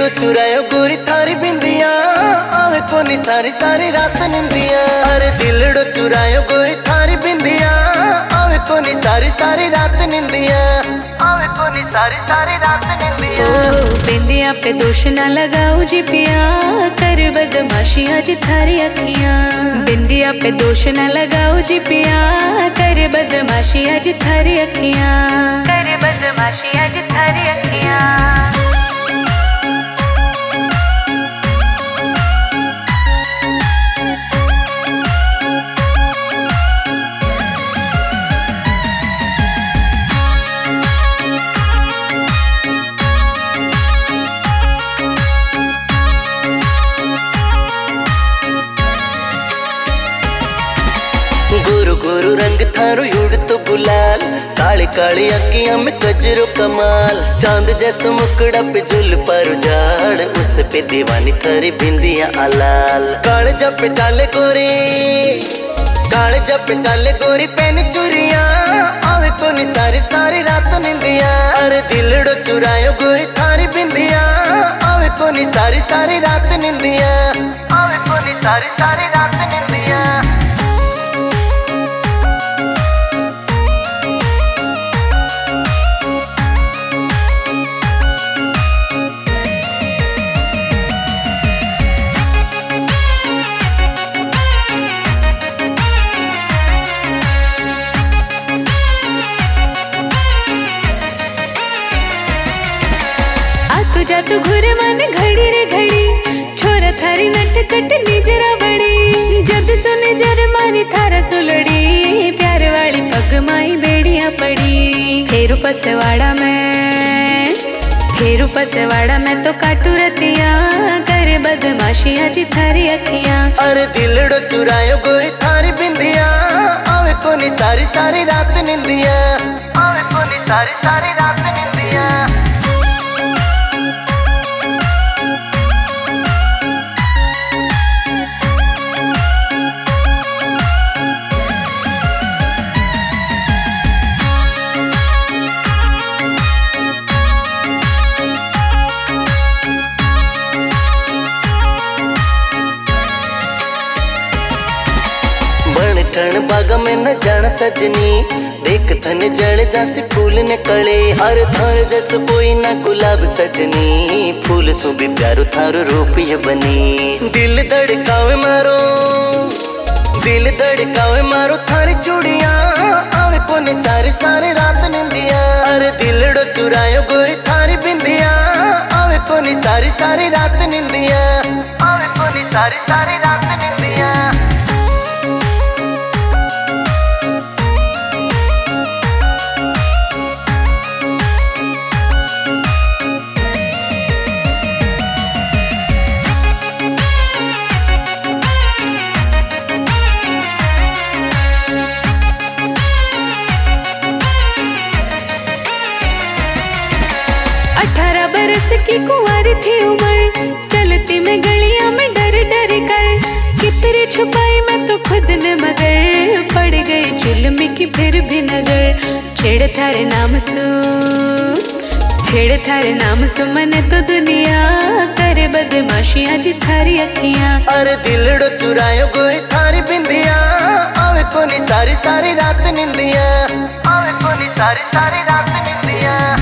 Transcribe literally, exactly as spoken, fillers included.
दिलड़ो चुरायो गोरी थारी बिंदिया आवे कोनी सारी सारी रात निंदिया। अरे दिलड़ो चुरायो गोरी थारी बिंदिया आवे कोनी सारी सारी रात निंदिया। आवे कोनी सारी सारी रात निंदिया। बिंदिया पे दोष ना लगाओ जी पिया कर बदमाशी आज थारी अखियां। बिंदिया पे दोष ना लगाओ जी पिया कर बदमाशी आज थारी अखियां। कर बदमाशी आज थारी अखियां। गोरु गोरु रंग थारो युड़ तो गुलाल काली काली अखियां में कजरो कमाल। चांद जैसा मुकड़ा पे झुल पर उजाड़ उस पे दीवानी थारी बिंदिया अलाल। काले जब पे चाले गोरी काले जब पे चाले गोरी पहन चुरिया आवे कोनी सारी सारी रात निंदिया। अरे दिलड़ो चुरायो गोरी थारी बिंदिया आवे कोनी सारी सारी रात निंदिया। आवे कोनी सारी सारी रात निंदिया। जा तू घुर मन घड़ी रे घड़ी छोरा थारी नट कट निजरा बड़ी। जद सुने जर मारी थारा सुलड़ी प्यार वाली पग माई बेड़िया पड़ी। फेरू पसवाड़ा में फेरू पसवाड़ा में तो काटू रतिया करे बदमाशी आज थारी अखियां। अरे दिलड़ो चुरायो गोरी थारी बिंदिया आवे कोनी सारी सारी रात निंदिया। आवे कोनी सारी सारी रात निंदिया। ठण बाग में न जान सजनी देख थन जड़ जासी फूल ने कले। हर थर जस कोई ना गुलाब सजनी फूल सु भी प्यारो थारो रूप ये बनी। दिल धड़कावे मारो दिल धड़कावे मारो थारी चूड़िया आवे कोनी सारी सारी रात निंदिया। अरे दिलड़ो चुरायो गोरी थारी बिंदिया आवे कोनी सारी सारी रात निंदिया। आवे कोनी सारी सारी रात निंदिया। अठारह बरस की कुंवारी थी उम्र चलती मैं गलियां में डर डर कर। कितनी छुपाई मैं तो खुद ने मगर पड़ गई जुल्मी की फिर भी नजर। छेड़ थारे नाम सु छेड़ थारे नाम सु मने तो दुनिया करे बदमाशी आज थारी अखियां। अरे दिलड़ो चुरायो गोरी थारी बिंदिया आवे कोनी सारी सारी रात निंदिया। आवे कोनी सारी सारी रात निंदिया।